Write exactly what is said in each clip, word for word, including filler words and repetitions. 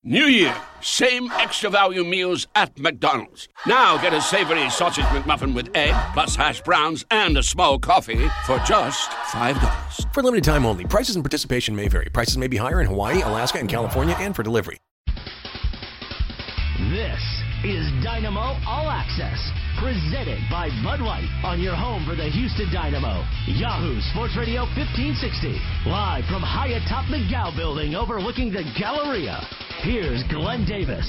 New Year, same extra value meals at McDonald's. Now get a savory sausage McMuffin with egg, plus hash browns and a small coffee for just five dollars. For limited time only. Prices and participation may vary. Prices may be higher in Hawaii, Alaska, and California, and for delivery. This is Dynamo All Access, presented by Bud Light on your home for the Houston Dynamo. Yahoo Sports Radio fifteen sixty, live from high atop the Gow Building overlooking the Galleria. Here's Glenn Davis.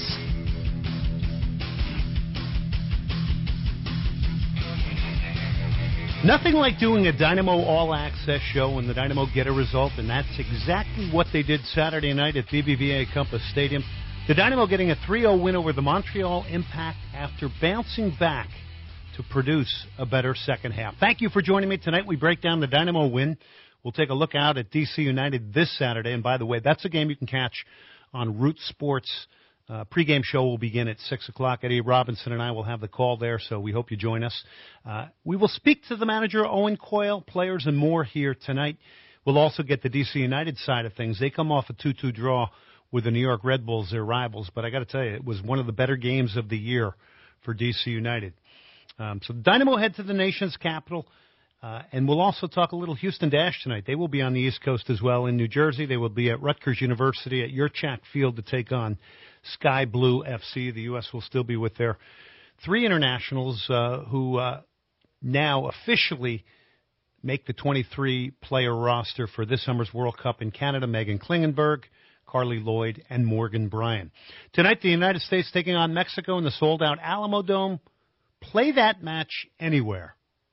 Nothing like doing a Dynamo All-Access show when the Dynamo get a result, and that's exactly what they did Saturday night at B B V A Compass Stadium. The Dynamo getting a three oh win over the Montreal Impact after bouncing back to produce a better second half. Thank you for joining me tonight. We break down the Dynamo win. We'll take a look out at D C United this Saturday, and by the way, that's a game you can catch on Root Sports. Uh, pregame show will begin at six o'clock. Eddie Robinson and I will have the call there, so we hope you join us. Uh, we will speak to the manager, Owen Coyle, players, and more here tonight. We'll also get the D C United side of things. They come off a two two draw with the New York Red Bulls, their rivals, but I got to tell you, it was one of the better games of the year for D C United. Um, so Dynamo head to the nation's capital. Uh, and we'll also talk a little Houston Dash tonight. They will be on the East Coast as well in New Jersey. They will be at Rutgers University at Yurchak Field to take on Sky Blue F C. The U S will still be with their three internationals uh, who uh, now officially make the twenty-three player roster for this summer's World Cup in Canada. Megan Klingenberg, Carly Lloyd, and Morgan Bryan. Tonight, the United States taking on Mexico in the sold-out Alamo Dome. Play that match anywhere,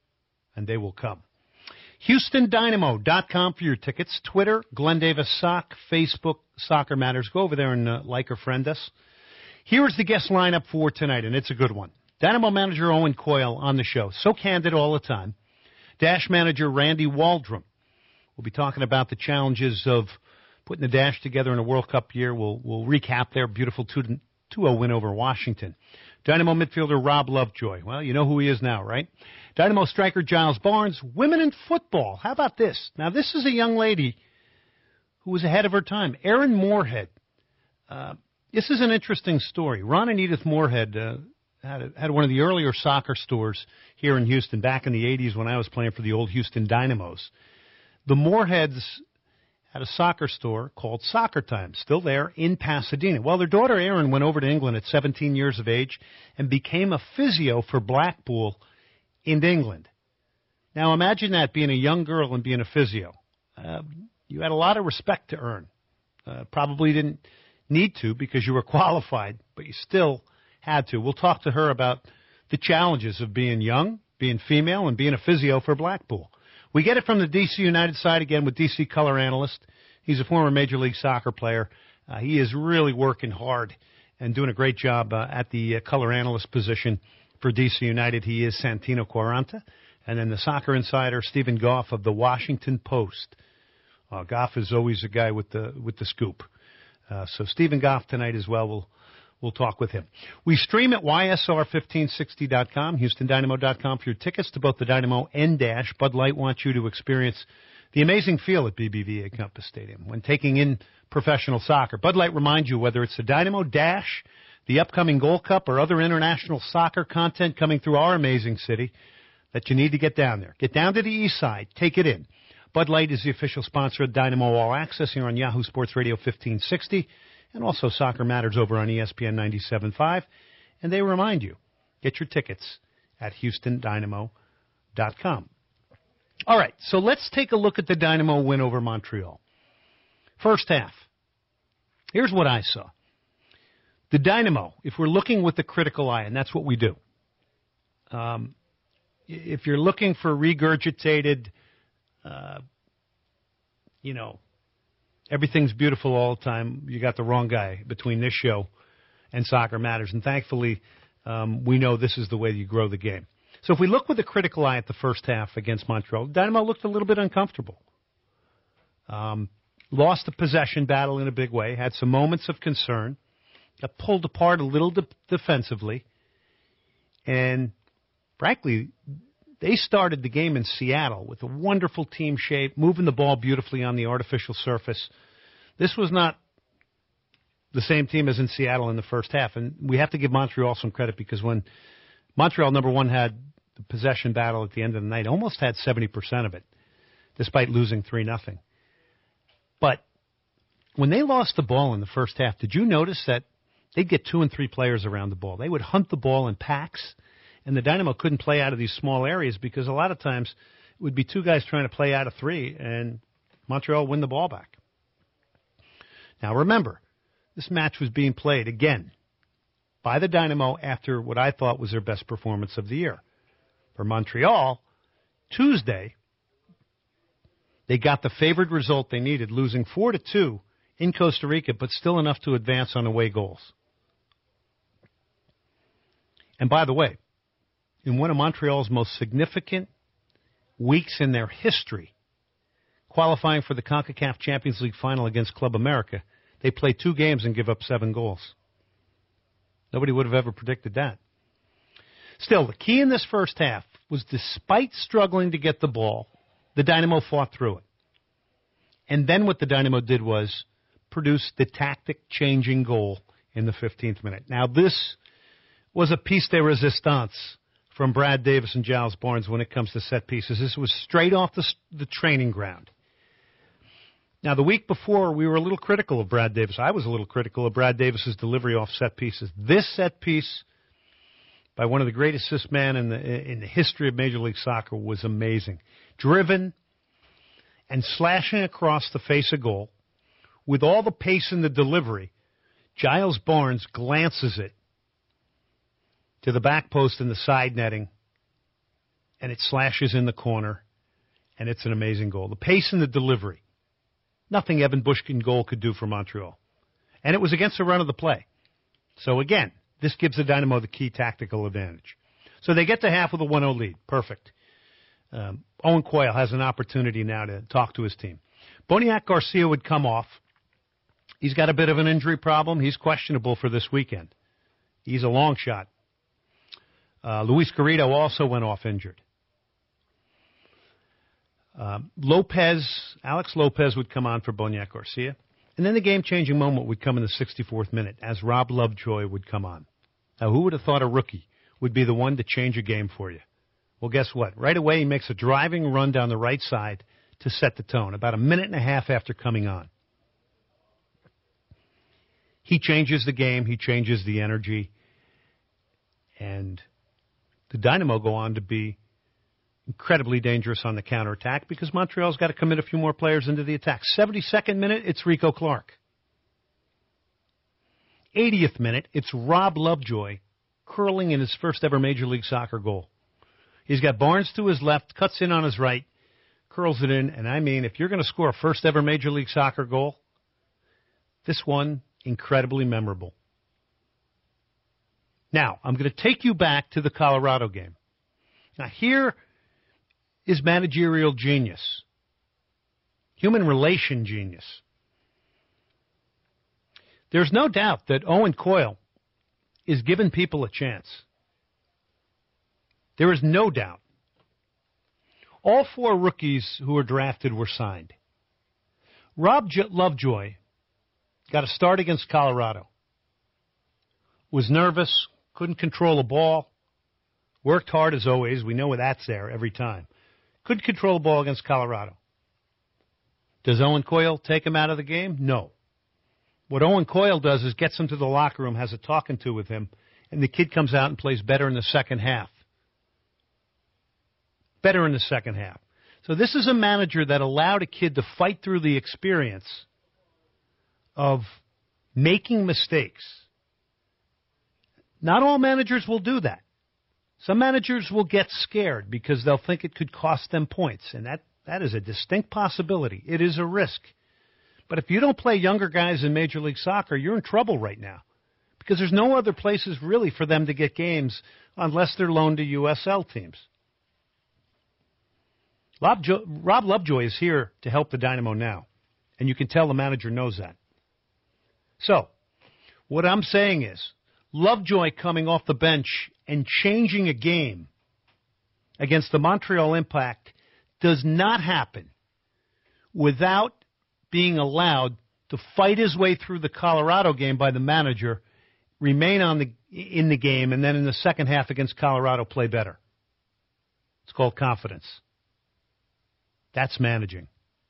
and they will come. Houston Dynamo dot com for your tickets. Twitter, Glenn Davis Sock. Facebook, Soccer Matters. Go over there and uh, like or friend us. Here is the guest lineup for tonight, and it's a good one. Dynamo manager Owen Coyle on the show. So candid all the time. Dash manager Randy Waldrum. We'll be talking about the challenges of putting the Dash together in a World Cup year. We'll, we'll recap their beautiful two oh win over Washington. Dynamo midfielder Rob Lovejoy. Well, you know who he is now, right? Dynamo striker Giles Barnes. Women in football. How about this? Now, this is a young lady who was ahead of her time. Erin Moorhead. Uh, this is an interesting story. Ron and Edith Moorhead uh, had, a, had one of the earlier soccer stores here in Houston back in the eighties when I was playing for the old Houston Dynamos. The Moorheads had a soccer store called Soccer Time, still there in Pasadena. Well, their daughter Erin went over to England at seventeen years of age and became a physio for Blackpool in England. Now, imagine that, being a young girl and being a physio. Uh, you had a lot of respect to earn. Uh, probably didn't need to because you were qualified, but you still had to. We'll talk to her about the challenges of being young, being female, and being a physio for Blackpool. We get it from the D C United side again with D C color analyst. He's a former Major League Soccer player. Uh, he is really working hard and doing a great job uh, at the uh, color analyst position for D C United. He is Santino Quaranta. And then the soccer insider, Stephen Goff of the Washington Post. Uh, Goff is always a guy with the with the scoop. Uh, so Stephen Goff tonight as well. We'll We'll talk with him. We stream at Y S R fifteen sixty dot com, Houston Dynamo dot com for your tickets to both the Dynamo and Dash. Bud Light wants you to experience the amazing feel at B B V A Compass Stadium when taking in professional soccer. Bud Light reminds you, whether it's the Dynamo, Dash, the upcoming Gold Cup, or other international soccer content coming through our amazing city, that you need to get down there. Get down to the east side. Take it in. Bud Light is the official sponsor of Dynamo All Access here on Yahoo Sports Radio fifteen sixty. And also Soccer Matters over on E S P N ninety-seven point five. And they remind you, get your tickets at Houston Dynamo dot com. All right, so let's take a look at the Dynamo win over Montreal. First half. Here's what I saw. The Dynamo, if we're looking with the critical eye, and that's what we do, um, if you're looking for regurgitated, uh, you know, everything's beautiful all the time, you got the wrong guy between this show and Soccer Matters. And thankfully, um, we know this is the way you grow the game. So if we look with a critical eye at the first half against Montreal, Dynamo looked a little bit uncomfortable. Um, lost the possession battle in a big way, had some moments of concern, got pulled apart a little de- defensively, and frankly, they started the game in Seattle with a wonderful team shape, moving the ball beautifully on the artificial surface. This was not the same team as in Seattle in the first half. And we have to give Montreal some credit because when Montreal, number one, had the possession battle at the end of the night, almost had seventy percent of it, despite losing three nothing. But when they lost the ball in the first half, did you notice that they'd get two and three players around the ball? They would hunt the ball in packs, and the Dynamo couldn't play out of these small areas because a lot of times it would be two guys trying to play out of three, and Montreal win the ball back. Now remember, this match was being played, again, by the Dynamo after what I thought was their best performance of the year. For Montreal, Tuesday, they got the favored result they needed, losing four to two in Costa Rica, but still enough to advance on away goals. And by the way, in one of Montreal's most significant weeks in their history, qualifying for the CONCACAF Champions League final against Club America, they played two games and give up seven goals. Nobody would have ever predicted that. Still, the key in this first half was despite struggling to get the ball, the Dynamo fought through it. And then what the Dynamo did was produce the tactic-changing goal in the fifteenth minute. Now, this was a piece de resistance from Brad Davis and Giles Barnes when it comes to set pieces. This was straight off the, the training ground. Now, the week before, we were a little critical of Brad Davis. I was a little critical of Brad Davis's delivery off set pieces. This set piece by one of the great assist men in the in the history of Major League Soccer was amazing. Driven and slashing across the face of goal with all the pace in the delivery, Giles Barnes glances it to the back post in the side netting, and it slashes in the corner, and it's an amazing goal. The pace in the delivery, nothing Evan Bushkin goal could do for Montreal. And it was against the run of the play. So again, this gives the Dynamo the key tactical advantage. So they get to half with a one oh lead. Perfect. Um, Owen Coyle has an opportunity now to talk to his team. Boniek Garcia would come off. He's got a bit of an injury problem. He's questionable for this weekend. He's a long shot. Uh, Luis Garrido also went off injured. Um, Lopez, Alex Lopez would come on for Boniek Garcia. And then the game-changing moment would come in the sixty-fourth minute as Rob Lovejoy would come on. Now, who would have thought a rookie would be the one to change a game for you? Well, guess what? Right away, he makes a driving run down the right side to set the tone, about a minute and a half after coming on. He changes the game. He changes the energy. And the Dynamo go on to be incredibly dangerous on the counterattack because Montreal's got to commit a few more players into the attack. seventy-second minute, it's Rico Clark. eightieth minute, it's Rob Lovejoy curling in his first ever Major League Soccer goal. He's got Barnes to his left, cuts in on his right, curls it in, and I mean, if you're going to score a first ever Major League Soccer goal, this one, incredibly memorable. Now, I'm going to take you back to the Colorado game. Now, here is managerial genius, human relation genius. There's no doubt that Owen Coyle is giving people a chance. There is no doubt. All four rookies who were drafted were signed. Rob J- Lovejoy got a start against Colorado. Was nervous, couldn't control a ball, worked hard as always. We know that's there every time. Couldn't control a ball against Colorado. Does Owen Coyle take him out of the game? No. What Owen Coyle does is gets him to the locker room, has a talking to with him, and the kid comes out and plays better in the second half. Better in the second half. So this is a manager that allowed a kid to fight through the experience of making mistakes. Not all managers will do that. Some managers will get scared because they'll think it could cost them points, and that, that is a distinct possibility. It is a risk. But if you don't play younger guys in Major League Soccer, you're in trouble right now because there's no other places really for them to get games unless they're loaned to U S L teams. Rob, jo- Rob Lovejoy is here to help the Dynamo now, and you can tell the manager knows that. So, what I'm saying is, Lovejoy coming off the bench and changing a game against the Montreal Impact does not happen without being allowed to fight his way through the Colorado game by the manager, remain on the in the game, and then in the second half against Colorado play better. It's called confidence. That's managing.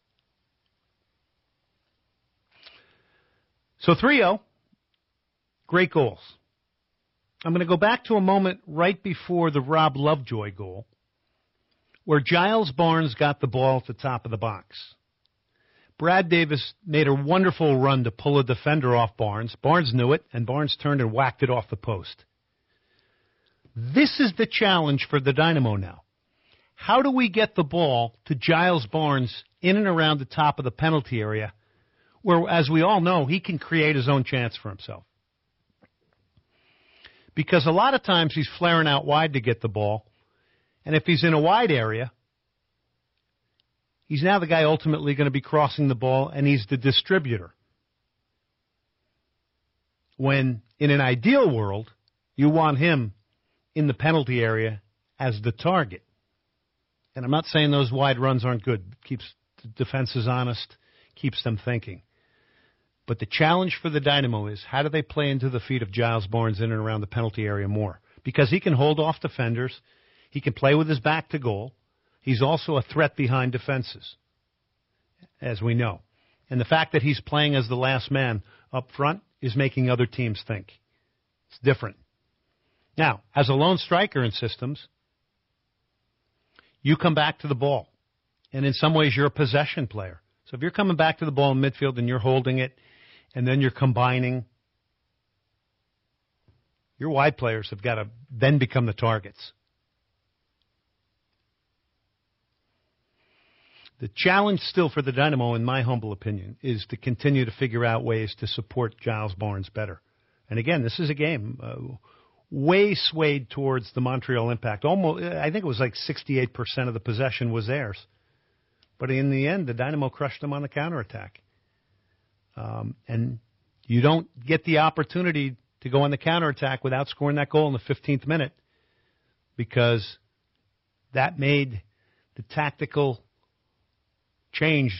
So three oh, great goals. I'm going to go back to a moment right before the Rob Lovejoy goal, where Giles Barnes got the ball at the top of the box. Brad Davis made a wonderful run to pull a defender off Barnes. Barnes knew it, and Barnes turned and whacked it off the post. This is the challenge for the Dynamo now. How do we get the ball to Giles Barnes in and around the top of the penalty area, where, as we all know, he can create his own chance for himself? Because a lot of times he's flaring out wide to get the ball, and if he's in a wide area, he's now the guy ultimately going to be crossing the ball, and he's the distributor. When, in an ideal world, you want him in the penalty area as the target. And I'm not saying those wide runs aren't good. Keeps the defenses honest, keeps them thinking. But the challenge for the Dynamo is, how do they play into the feet of Giles Barnes in and around the penalty area more? Because he can hold off defenders. He can play with his back to goal. He's also a threat behind defenses, as we know. And the fact that he's playing as the last man up front is making other teams think. It's different. Now, as a lone striker in systems, you come back to the ball. And in some ways, you're a possession player. So if you're coming back to the ball in midfield and you're holding it, and then you're combining, your wide players have got to then become the targets. The challenge still for the Dynamo, in my humble opinion, is to continue to figure out ways to support Giles Barnes better. And again, this is a game uh, way swayed towards the Montreal Impact. Almost, I think it was like sixty-eight percent of the possession was theirs. But in the end, the Dynamo crushed them on the counterattack. Um, and you don't get the opportunity to go on the counterattack without scoring that goal in the fifteenth minute, because that made the tactical change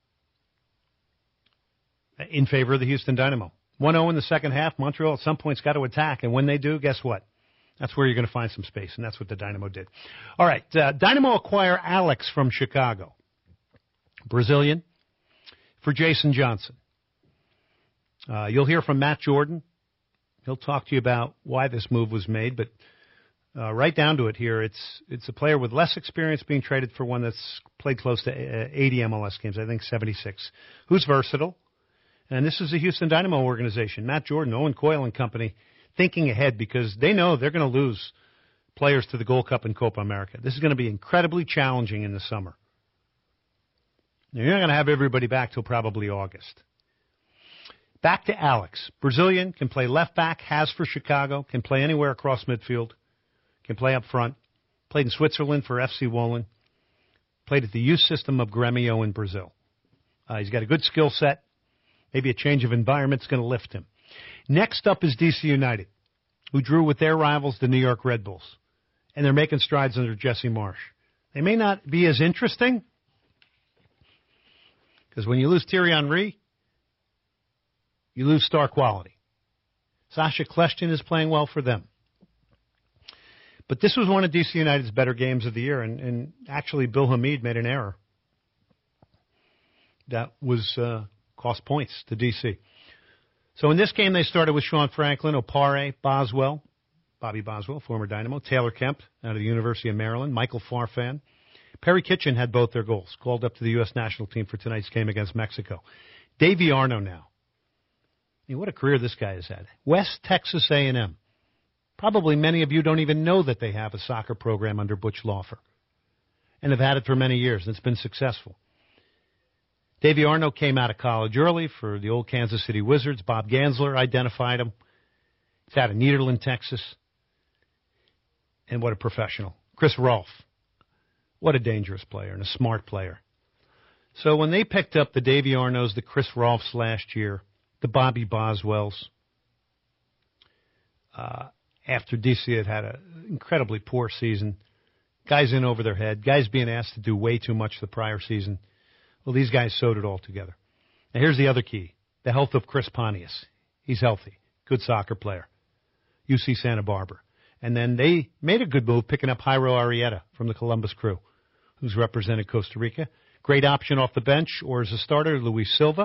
in favor of the Houston Dynamo. one oh in the second half. Montreal at some point's got to attack, and when they do, guess what? That's where you're going to find some space, and that's what the Dynamo did. All right, uh, Dynamo acquire Alex from Chicago. Brazilian, for Jason Johnson. Uh, you'll hear from Matt Jordan. He'll talk to you about why this move was made, but uh, right down to it here, it's it's a player with less experience being traded for one that's played close to eighty M L S games, I think seventy-six, who's versatile. And this is the Houston Dynamo organization. Matt Jordan, Owen Coyle and company, thinking ahead because they know they're going to lose players to the Gold Cup and Copa America. This is going to be incredibly challenging in the summer. You're not going to have everybody back till probably August. Back to Alex. Brazilian, can play left back, has for Chicago, can play anywhere across midfield, can play up front. Played in Switzerland for F C Wohlen. Played at the youth system of Grêmio in Brazil. Uh, he's got a good skill set. Maybe a change of environment is going to lift him. Next up is D C United, who drew with their rivals, the New York Red Bulls. And they're making strides under Jesse Marsch. They may not be as interesting, because when you lose Thierry Henry, you lose star quality. Sasha Kljestan is playing well for them. But this was one of D C United's better games of the year, and, and actually Bill Hamid made an error that was uh, cost points to D C. So in this game, they started with Sean Franklin, Opare, Boswell, Bobby Boswell, former Dynamo, Taylor Kemp out of the University of Maryland, Michael Farfan. Perry Kitchen had both their goals, called up to the U S national team for tonight's game against Mexico. Davey Arno now. I mean, what a career this guy has had. West Texas A and M. Probably many of you don't even know that they have a soccer program under Butch Laufer and have had it for many years, and it's been successful. Davey Arno came out of college early for the old Kansas City Wizards. Bob Gansler identified him. He's out of Nederland, Texas. And what a professional. Chris Rolfe. What a dangerous player and a smart player. So when they picked up the Davey Arnos, the Chris Rolfes last year, the Bobby Boswells, uh, after D C had had an incredibly poor season, guys in over their head, guys being asked to do way too much the prior season, well, these guys sewed it all together. Now, here's the other key. the health of Chris Pontius. He's healthy. Good soccer player. U C Santa Barbara. And then they made a good move picking up Jairo Arrieta from the Columbus Crew, who's represented Costa Rica. Great option off the bench or as a starter, Luis Silva.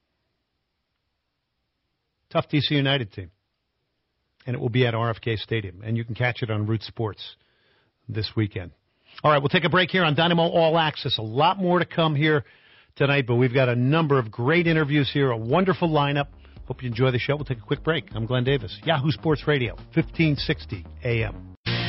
Tough D C United team. And it will be at R F K Stadium. And you can catch it on Root Sports this weekend. All right, we'll take a break here on Dynamo All Access. A lot more to come here tonight, but we've got a number of great interviews here, a wonderful lineup. Hope you enjoy the show. We'll take a quick break. I'm Glenn Davis, Yahoo Sports Radio, fifteen sixty A M.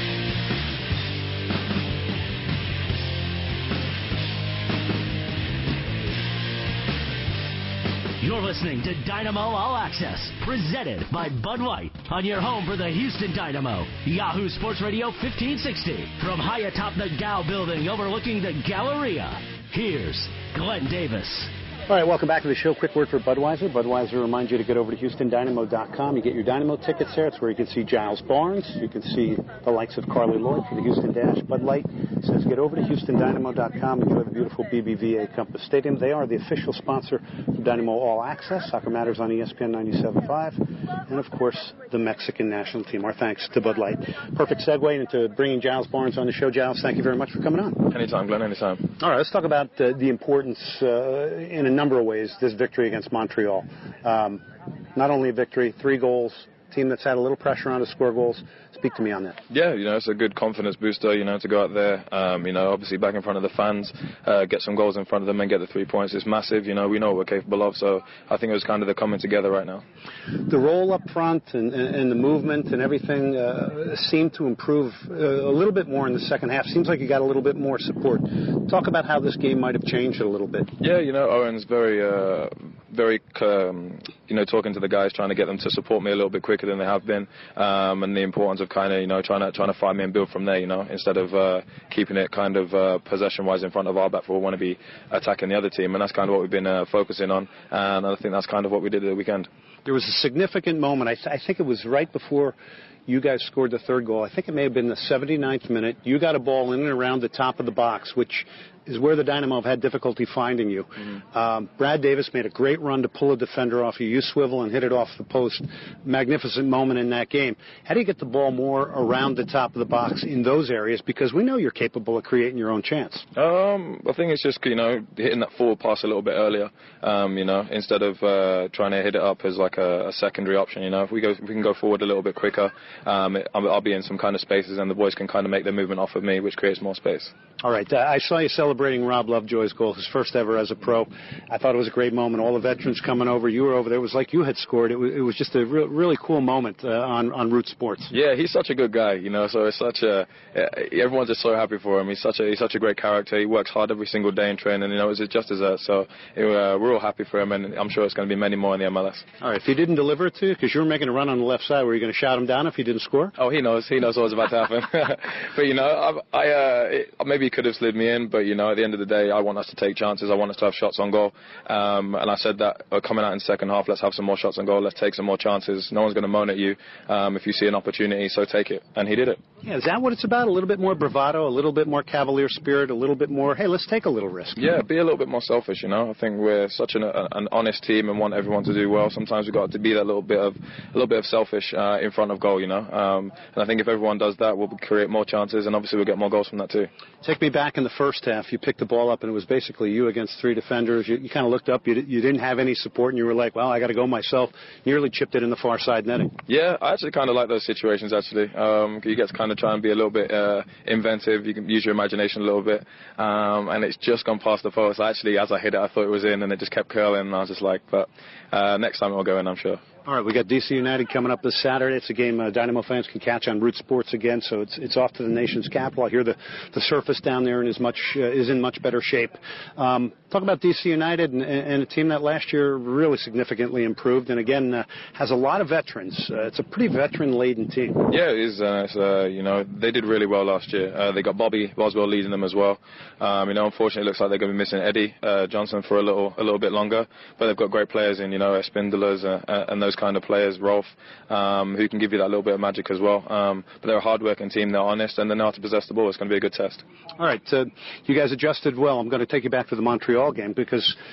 You're listening to Dynamo All Access, presented by Bud White, on your home for the Houston Dynamo. Yahoo Sports Radio fifteen sixty, from high atop the Gow building overlooking the Galleria. Here's Glenn Davis. All right, welcome back to the show. Quick word for Budweiser. Budweiser reminds you to get over to Houston Dynamo dot com. You get your Dynamo tickets there. It's where you can see Giles Barnes. You can see the likes of Carly Lloyd for the Houston Dash. Bud Light says get over to Houston Dynamo dot com. Enjoy the beautiful B B V A Compass Stadium. They are the official sponsor of Dynamo All Access. Soccer Matters on E S P N ninety-seven point five. And, of course, the Mexican national team. Our thanks to Bud Light. Perfect segue into bringing Giles Barnes on the show. Giles, thank you very much for coming on. Anytime, Glenn, anytime. All right, let's talk about uh, the importance uh, in a number of ways, this victory against Montreal. Um, not only a victory, three goals, team that's had a little pressure on to score goals. Speak to me on that. Yeah, you know, it's a good confidence booster, you know, to go out there, um, you know, obviously back in front of the fans, uh, get some goals in front of them and get the three points. It's massive, you know, we know what we're capable of, so I think it was kind of the coming together right now. The role up front and, and, and the movement and everything uh, seemed to improve uh, a little bit more in the second half. Seems like you got a little bit more support. Talk about how this game might have changed it a little bit. Yeah, you know, Owen's very, uh, very, um, you know, talking to the guys, trying to get them to support me a little bit quicker than they have been, um, and the importance of kind of, you know, trying to trying to find me and build from there, you know, instead of uh, keeping it kind of uh, possession-wise in front of our back four. We want to be attacking the other team, and that's kind of what we've been uh, focusing on, and I think that's kind of what we did at the weekend. There was a significant moment. I, th- I think it was right before you guys scored the third goal. I think it may have been the seventy-ninth minute. You got a ball in and around the top of the box, which is where the Dynamo have had difficulty finding you. Mm-hmm. Um, Brad Davis made a great run to pull a defender off you. You swivel and hit it off the post. Magnificent moment in that game. How do you get the ball more around the top of the box in those areas? Because we know you're capable of creating your own chance. Um, I think it's just, you know, hitting that forward pass a little bit earlier, um, you know, instead of uh, trying to hit it up as like a, a secondary option, you know. If we go, if we can go forward a little bit quicker, um, it, I'll, I'll be in some kind of spaces and the boys can kind of make their movement off of me, which creates more space. All right. Uh, I saw you celebrating Rob Lovejoy's goal, his first ever as a pro. I thought it was a great moment. All the veterans coming over. You were over there. It was like you had scored. It was, it was just a re- really cool moment uh, on, on Root Sports. Yeah, he's such a good guy, you know, so it's such a... Uh, everyone's just so happy for him. He's such a he's such a great character. He works hard every single day in training, you know, it's just as a... So it, uh, we're all happy for him, and I'm sure it's going to be many more in the M L S. All right. If he didn't deliver it to you, because you were making a run on the left side, were you going to shout him down if he didn't score? Oh, he knows. He knows what was about to happen. But, you know, I, I uh, it, maybe he could have slid me in, but, you know, at the end of the day, I want us to take chances. I want us to have shots on goal. Um, and I said that uh, coming out in the second half, let's have some more shots on goal. Let's take some more chances. No one's going to moan at you um, if you see an opportunity, so take it. And he did it. Yeah, is that what it's about? A little bit more bravado, a little bit more cavalier spirit, a little bit more, hey, let's take a little risk. Yeah, be a little bit more selfish, you know. I think we're such an, a, an honest team and want everyone to do well. Sometimes we've got to be that little bit of a little bit of selfish uh, in front of goal, you know. Um, and I think if everyone does that, we'll create more chances, and obviously we'll get more goals from that too. Take me back in the first half. You picked the ball up, and it was basically you against three defenders. You, you kind of looked up. You, you didn't have any support, and you were like, well, I got to go myself. Nearly chipped it in the far side netting. Yeah, I actually kind of like those situations, actually. Um, you get to kind of try and be a little bit uh, inventive. You can use your imagination a little bit. Um, and it's just gone past the post. Actually, as I hit it, I thought it was in, and it just kept curling, and I was just like, but uh, next time it will go in, I'm sure. All right, we got D C United coming up this Saturday. It's a game uh, Dynamo fans can catch on Root Sports again, so it's it's off to the nation's capital. I hear the, the surface down there is much uh, is in much better shape. Um, talk about D C United and, and a team that last year really significantly improved, and again uh, has a lot of veterans. Uh, it's a pretty veteran-laden team. Yeah, it is. Uh, it's, uh, you know, they did really well last year. Uh, they got Bobby Boswell leading them as well. Um, you know, unfortunately, it looks like they're going to be missing Eddie uh, Johnson for a little a little bit longer, but they've got great players in, you know, Espindolas uh, and those kind of players. Rolf, um, who can give you that little bit of magic as well. Um, but they're a hard-working team. They're honest, and they know how to possess the ball. It's going to be a good test. All right. Uh, you guys adjusted well. I'm going to take you back to the Montreal game because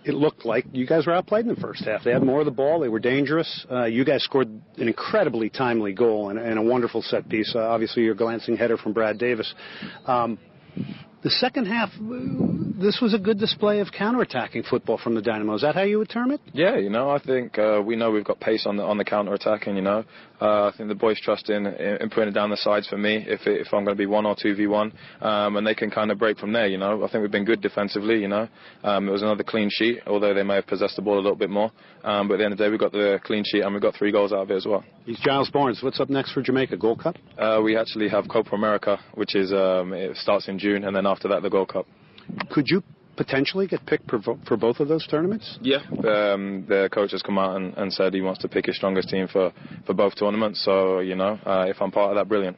it looked like you guys were outplayed in the first half. They had more of the ball. They were dangerous. Uh, you guys scored an incredibly timely goal and, and a wonderful set piece. Uh, obviously, your glancing header from Brad Davis. Um, the second half, this was a good display of counterattacking football from the Dynamo. Is that how you would term it? Yeah, you know, I think uh, we know we've got pace on the on the counter-attacking, you know. Uh, I think the boys trust in, in putting it down the sides for me if it, if I'm going to be one or two v one, um, and they can kind of break from there, you know. I think we've been good defensively, you know. Um, it was another clean sheet, although they may have possessed the ball a little bit more. Um, but at the end of the day, we got the clean sheet and we got three goals out of it as well. He's Giles Barnes. What's up next for Jamaica? Gold Cup? Uh, we actually have Copa America, which is um, it starts in June, and then after that, the Gold Cup. Could you potentially get picked for, for both of those tournaments? Yeah, um, the coach has come out and, and said he wants to pick his strongest team for, for both tournaments. So, you know, uh, if I'm part of that, brilliant.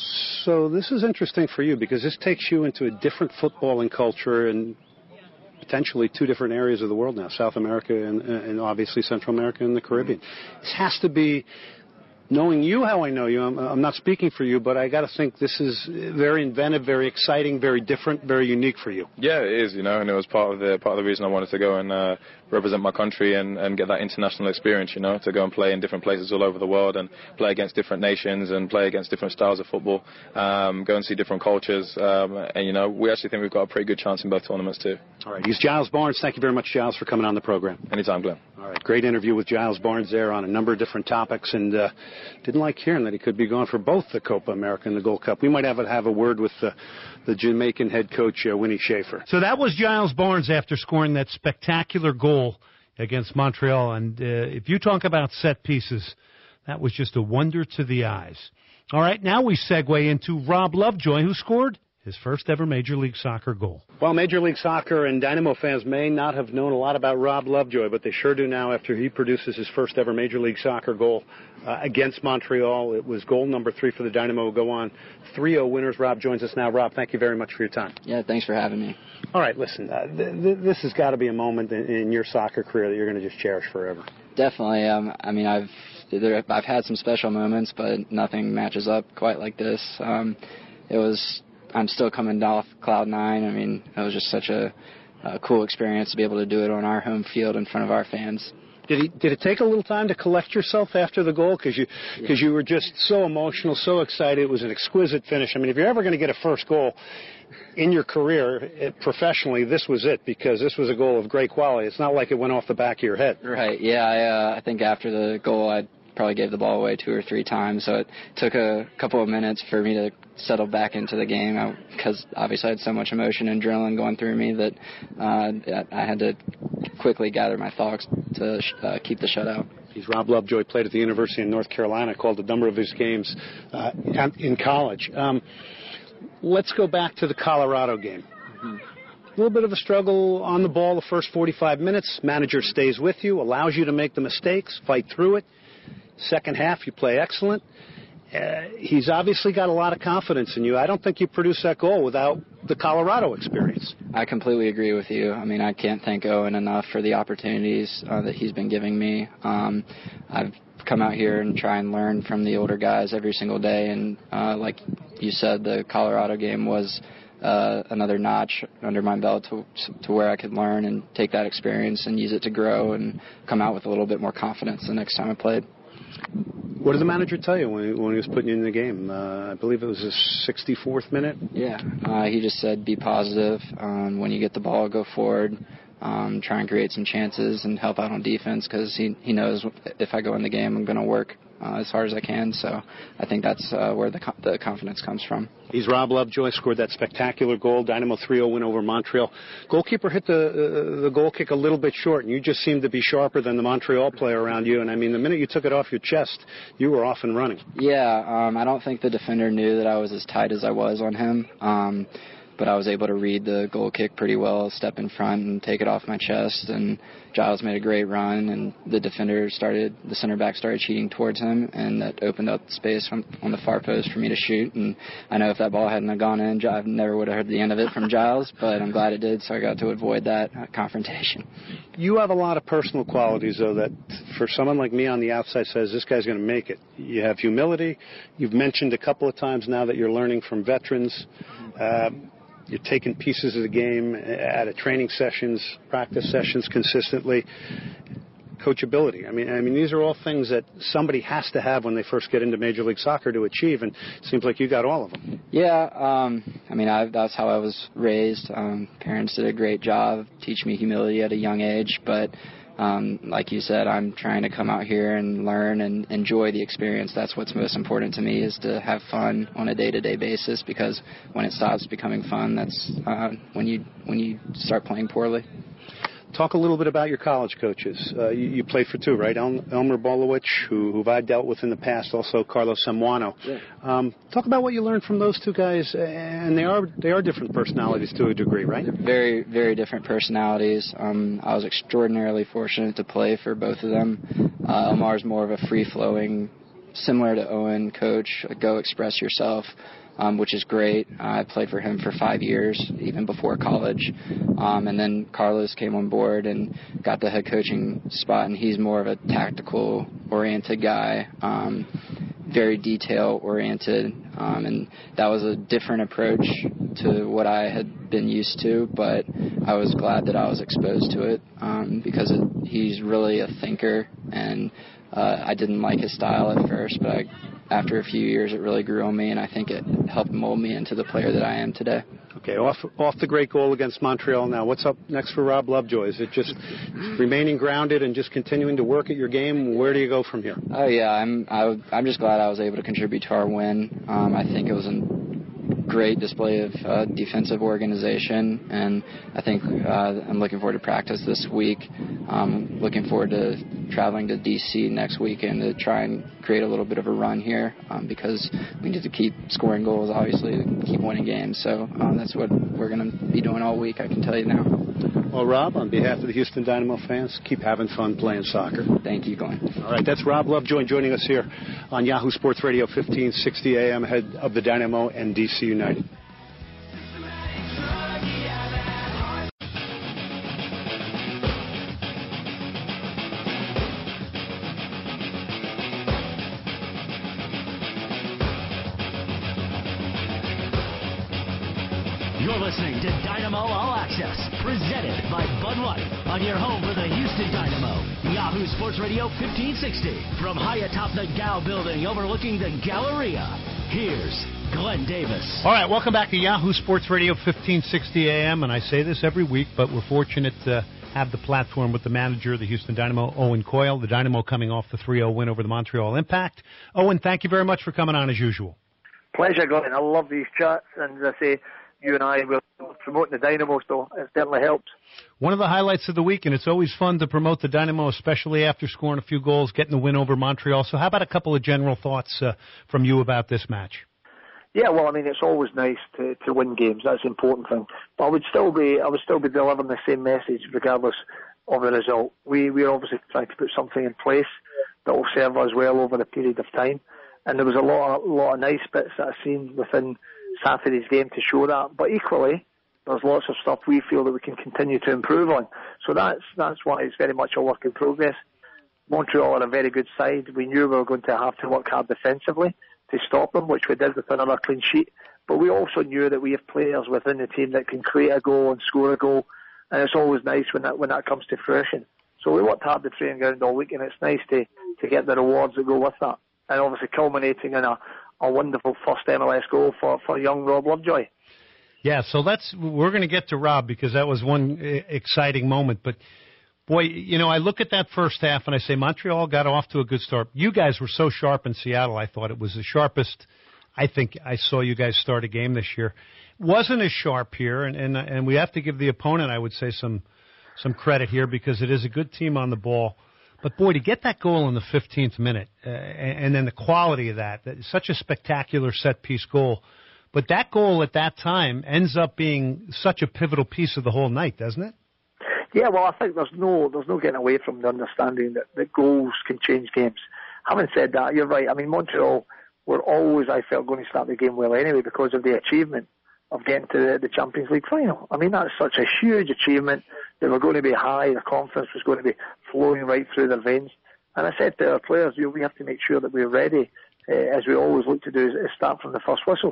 So this is interesting for you because this takes you into a different footballing culture and potentially two different areas of the world now, South America and, and obviously Central America and the Caribbean. This has to be, knowing you how I know you, I'm, I'm not speaking for you, but I got to think this is very inventive, very exciting, very different, very unique for you. Yeah, it is, you know, and it was part of the part of the reason I wanted to go and uh, represent my country and, and get that international experience, you know, to go and play in different places all over the world and play against different nations and play against different styles of football, um, go and see different cultures, um, and, you know, we actually think we've got a pretty good chance in both tournaments too. All right, he's Giles Barnes. Thank you very much, Giles, for coming on the program. Anytime, Glenn. All right, great interview with Giles Barnes there on a number of different topics, and uh, didn't like hearing that he could be going for both the Copa America and the Gold Cup. We might have a, have a word with the, the Jamaican head coach, uh, Winnie Schaefer. So that was Giles Barnes after scoring that spectacular goal against Montreal, and uh, if you talk about set pieces, that was just a wonder to the eyes. All right, now we segue into Rob Lovejoy, who scored his first ever Major League Soccer goal. Well, Major League Soccer and Dynamo fans may not have known a lot about Rob Lovejoy, but they sure do now after he produces his first ever Major League Soccer goal uh, against Montreal. It was goal number three for the Dynamo. We'll go on three oh winners. Rob joins us now. Rob, thank you very much for your time. Yeah, thanks for having me. All right, listen, uh, th- th- this has got to be a moment in, in your soccer career that you're going to just cherish forever. Definitely. Um, I mean, I've there, I've had some special moments, but nothing matches up quite like this. Um, it was... I'm still coming off cloud nine. I mean, it was just such a, a cool experience to be able to do it on our home field in front of our fans. Did he, did it take a little time to collect yourself after the goal? Because you, because you were just so emotional, so excited. It was an exquisite finish. I mean, if you're ever going to get a first goal in your career it, professionally, this was it, because this was a goal of great quality. It's not like it went off the back of your head. Right. Yeah. I, uh, I think after the goal, I probably gave the ball away two or three times. So it took a couple of minutes for me to settle back into the game because obviously I had so much emotion and adrenaline going through me that uh, I had to quickly gather my thoughts to uh, keep the shutout. He's Rob Lovejoy, played at the University of North Carolina, called a number of his games uh, in college. Um, let's go back to the Colorado game. Mm-hmm. A little bit of a struggle on the ball the first forty-five minutes. Manager stays with you, allows you to make the mistakes, fight through it. Second half, you play excellent. Uh, he's obviously got a lot of confidence in you. I don't think you produce that goal without the Colorado experience. I completely agree with you. I mean, I can't thank Owen enough for the opportunities uh, that he's been giving me. Um, I've come out here and try and learn from the older guys every single day. And uh, like you said, the Colorado game was uh, another notch under my belt to, to where I could learn and take that experience and use it to grow and come out with a little bit more confidence the next time I played. What did the manager tell you when he, when he was putting you in the game? Uh, I believe it was the sixty-fourth minute. Yeah, uh, he just said be positive. Um, when you get the ball, go forward. Um, try and create some chances and help out on defense because he, he knows if I go in the game, I'm going to work uh, as hard as I can. So I think that's uh, where the, the confidence comes from. He's Rob Lovejoy, scored that spectacular goal, Dynamo three oh win over Montreal. Goalkeeper hit the uh, the goal kick a little bit short, and you just seemed to be sharper than the Montreal player around you. And, I mean, the minute you took it off your chest, you were off and running. Yeah, um, I don't think the defender knew that I was as tight as I was on him. Um, But I was able to read the goal kick pretty well, step in front and take it off my chest. And Giles made a great run, and the defender started, the center back started cheating towards him, and that opened up space from, on the far post for me to shoot. And I know if that ball hadn't have gone in, I never would have heard the end of it from Giles, but I'm glad it did, so I got to avoid that uh, confrontation. You have a lot of personal qualities, though, that for someone like me on the outside says this guy's going to make it. You have humility. You've mentioned a couple of times now that you're learning from veterans. Uh, you're taking pieces of the game out of training sessions, practice sessions consistently. Coachability. I mean, I mean, these are all things that somebody has to have when they first get into Major League Soccer to achieve, and it seems like you got all of them. Yeah, um, I mean, I, that's how I was raised. Um, parents did a great job teaching me humility at a young age, but um, like you said, I'm trying to come out here and learn and enjoy the experience. That's what's most important to me, is to have fun on a day-to-day basis, because when it stops becoming fun, that's uh, when you when you start playing poorly. Talk a little bit about your college coaches. Uh, you, you played for two, right? El- Elmer Bolowich, who, who I've dealt with in the past, also Carlos Samuano. Yeah. Um, talk about what you learned from those two guys, and they are they are different personalities to a degree, right? They're very, very different personalities. Um, I was extraordinarily fortunate to play for both of them. Uh, Elmar's more of a free-flowing, similar to Owen coach, go express yourself. Um, which is great. Uh, I played for him for five years, even before college. Um, and then Carlos came on board and got the head coaching spot, and he's more of a tactical-oriented guy, um, very detail-oriented. Um, and that was a different approach to what I had been used to, but I was glad that I was exposed to it um, because it, he's really a thinker, and uh, I didn't like his style at first, but I after a few years, it really grew on me, and I think it helped mold me into the player that I am today. Okay, off off the great goal against Montreal now. What's up next for Rob Lovejoy? Is it just remaining grounded and just continuing to work at your game? Where do you go from here? Oh, yeah, I'm I, I'm just glad I was able to contribute to our win. Um, I think it was a great display of uh, defensive organization, and I think uh, I'm looking forward to practice this week. Um, looking forward to traveling to D C next weekend to try and create a little bit of a run here um, because we need to keep scoring goals, obviously, to keep winning games. So um, that's what we're going to be doing all week, I can tell you now. Well, Rob, on behalf of the Houston Dynamo fans, keep having fun playing soccer. Thank you, Glenn. All right, that's Rob Lovejoy joining us here on Yahoo Sports Radio fifteen sixty A M, head of the Dynamo and D C United. You're listening to Dynamo All Access, presented by Bud Light, on your home for the Houston Dynamo. Yahoo Sports Radio fifteen sixty, from high atop the Gow building overlooking the Galleria. Here's Glenn Davis. All right, welcome back to Yahoo Sports Radio fifteen sixty A M, and I say this every week, but we're fortunate to have the platform with the manager of the Houston Dynamo, Owen Coyle. The Dynamo coming off the three oh win over the Montreal Impact. Owen, thank you very much for coming on as usual. Pleasure, Glenn. I love these chats, and as I say, you and I were promoting the Dynamo, so it certainly helps. One of the highlights of the week, and it's always fun to promote the Dynamo, especially after scoring a few goals, getting the win over Montreal. So how about a couple of general thoughts uh, from you about this match? Yeah, well, I mean, it's always nice to, to win games. That's the important thing. But I would still be, I would still be delivering the same message regardless of the result. We we're obviously trying to put something in place that will serve us well over the period of time. And there was a lot, of, lot of nice bits that I've seen within Saturday's game to show that, but equally there's lots of stuff we feel that we can continue to improve on. So that's that's why it's very much a work in progress. Montreal are a very good side. We knew we were going to have to work hard defensively to stop them, which we did with another clean sheet. But we also knew that we have players within the team that can create a goal and score a goal, and it's always nice when that when that comes to fruition. So we worked hard the training ground all week, and it's nice to to get the rewards that go with that, and obviously culminating in a a wonderful first M L S goal for, for young Rob Lovejoy. Yeah, so that's we're going to get to Rob because that was one exciting moment. But, boy, you know, I look at that first half and I say Montreal got off to a good start. You guys were so sharp in Seattle. I thought it was the sharpest I think I saw you guys start a game this year. Wasn't as sharp here, and, and, and we have to give the opponent, I would say, some some credit here because it is a good team on the ball. But, boy, to get that goal in the fifteenth minute, uh, and, and then the quality of that, that such a spectacular set-piece goal. But that goal at that time ends up being such a pivotal piece of the whole night, doesn't it? Yeah, well, I think there's no there's no getting away from the understanding that, that goals can change games. Having said that, you're right. I mean, Montreal were always, I felt, going to start the game well anyway because of the achievement of getting to the, the Champions League final. I mean, that's such a huge achievement. They were going to be high, the confidence was going to be flowing right through their veins. And I said to our players, you know, we have to make sure that we're ready, uh, as we always look to do, is start from the first whistle.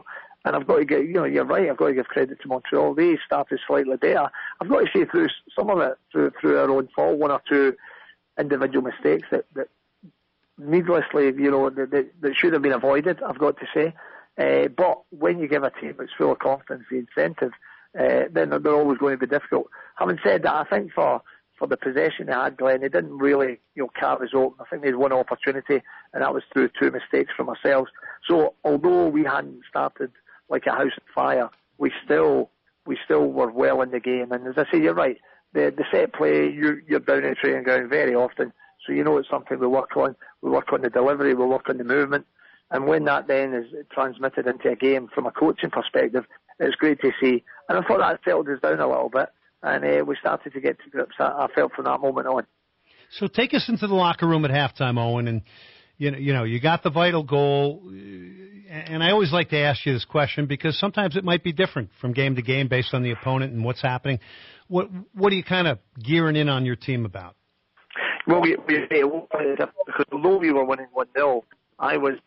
And I've got to get, you know, you're right, I've got to give credit to Montreal. They started slightly better. I've got to say through some of it, through, through our own fault, one or two individual mistakes that, that needlessly, you know, that, that, that should have been avoided, I've got to say. Uh, but when you give a team that's full of confidence the incentive, uh, then they're always going to be difficult. Having said that, I think for, for the possession they had, Glenn, they didn't really, you know, carve us open. I think they had one opportunity, and that was through two mistakes from ourselves. So although we hadn't started like a house on fire, we still we still were well in the game. And as I say, you're right. The the set play, you're, you're down in the training ground very often, so you know it's something we work on. We work on the delivery, we work on the movement. And when that then is transmitted into a game from a coaching perspective, it's great to see. And I thought that settled us down a little bit, and uh, we started to get to grips, I felt, from that moment on. So take us into the locker room at halftime, Owen, and you know, you know, you got the vital goal, and I always like to ask you this question because sometimes it might be different from game to game based on the opponent and what's happening. What what are you kind of gearing in on your team about? Well, we, we because although we were winning one nil, I was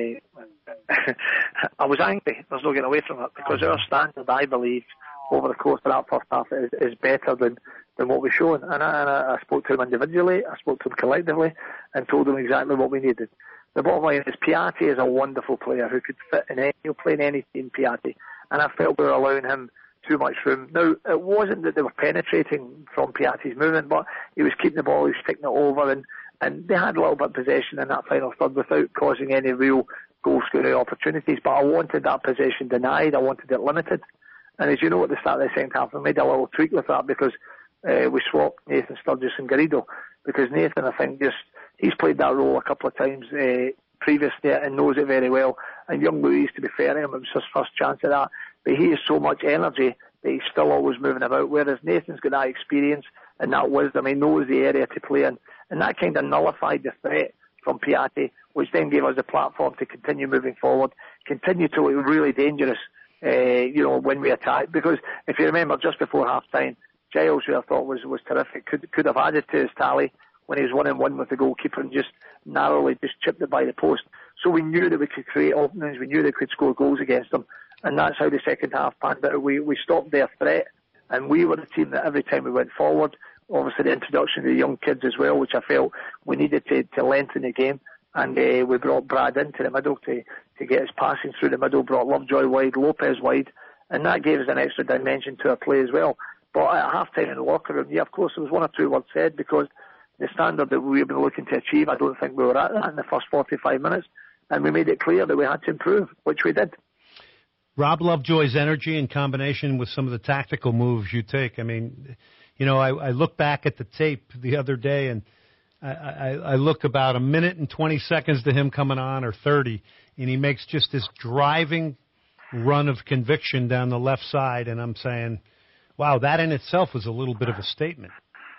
uh, I was angry. There's no getting away from it because our standard, I believe, over the course of that first half is, is better than, than what we've shown. And I, and I spoke to them individually, I spoke to them collectively, and told them exactly what we needed. The bottom line is Piatti is a wonderful player who could fit in any, he'll play in any team, Piatti. And I felt we were allowing him too much room. Now, it wasn't that they were penetrating from Piatti's movement, but he was keeping the ball, he was sticking it over, and, and they had a little bit of possession in that final third without causing any real goal-scoring opportunities. But I wanted that possession denied, I wanted it limited. And as you know, at the start of the second half, we made a little tweak with that because uh, we swapped Nathan Sturgis and Garrido. Because Nathan, I think, just he's played that role a couple of times uh, previously and knows it very well. And young Louise, to be fair to him, it was his first chance at that. But he has so much energy that he's still always moving about, whereas Nathan's got that experience and that wisdom. He knows the area to play in. And that kind of nullified the threat from Piatti, which then gave us the platform to continue moving forward, continue to look really dangerous. Uh, you know, when we attacked, because if you remember, just before half time, Giles, who I thought was, was terrific, could could have added to his tally when he was one and one with the goalkeeper and just narrowly just chipped it by the post. So we knew that we could create openings, we knew that we could score goals against them, and that's how the second half panned out. We we stopped their threat, and we were the team that every time we went forward, obviously the introduction of the young kids as well, which I felt we needed to, to lengthen the game. And uh, we brought Brad into the middle to, to get his passing through the middle, brought Lovejoy wide, Lopez wide, and that gave us an extra dimension to our play as well. But at half-time in the locker room, yeah, of course, there was one or two words said because the standard that we've been looking to achieve, I don't think we were at that in the first forty-five minutes, and we made it clear that we had to improve, which we did. Rob Lovejoy's energy in combination with some of the tactical moves you take. I mean, you know, I, I look back at the tape the other day and I, I, I look about a minute and twenty seconds to him coming on, or thirty, and he makes just this driving run of conviction down the left side, and I'm saying, wow, that in itself was a little bit of a statement.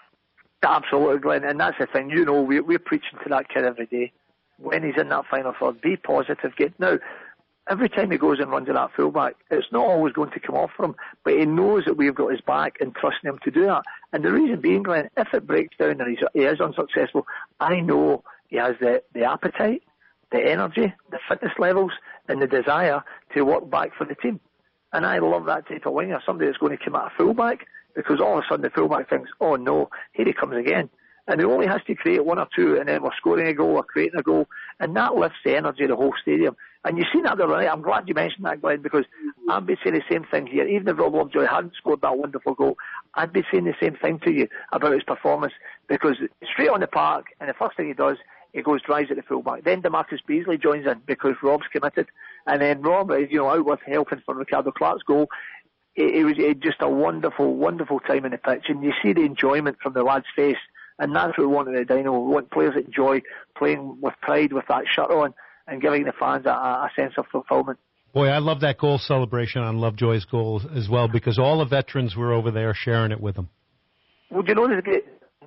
Absolutely, Glenn, and that's the thing. You know, we, we're preaching to that kid every day. When he's in that final third, be positive. Get now. Every time he goes and runs at that fullback, it's not always going to come off for him, but he knows that we've got his back and trusting him to do that. And the reason being, Glenn, if it breaks down and he's, he is unsuccessful, I know he has the, the appetite, the energy, the fitness levels, and the desire to work back for the team. And I love that type of winger, somebody that's going to come at a fullback, because all of a sudden the fullback thinks, oh no, here he comes again. And he only has to create one or two, and then we're scoring a goal or creating a goal, and that lifts the energy of the whole stadium. And you've seen that the other night. I'm glad you mentioned that, Glenn, because I'd be saying the same thing here. Even if Rob Lovejoy hadn't scored that wonderful goal, I'd be saying the same thing to you about his performance, because straight on the park, and the first thing he does, he goes drives at the fullback. Then DeMarcus Beasley joins in because Rob's committed, and then Rob is, you know, out with helping for Ricardo Clark's goal. It, it was it just a wonderful, wonderful time in the pitch, and you see the enjoyment from the lad's face. And that's what we want at the Dynamo. We want players that enjoy playing with pride with that shirt on and giving the fans a, a sense of fulfillment. Boy, I love that goal celebration on Lovejoy's goal as well, because all the veterans were over there sharing it with him. Well, do you know this great?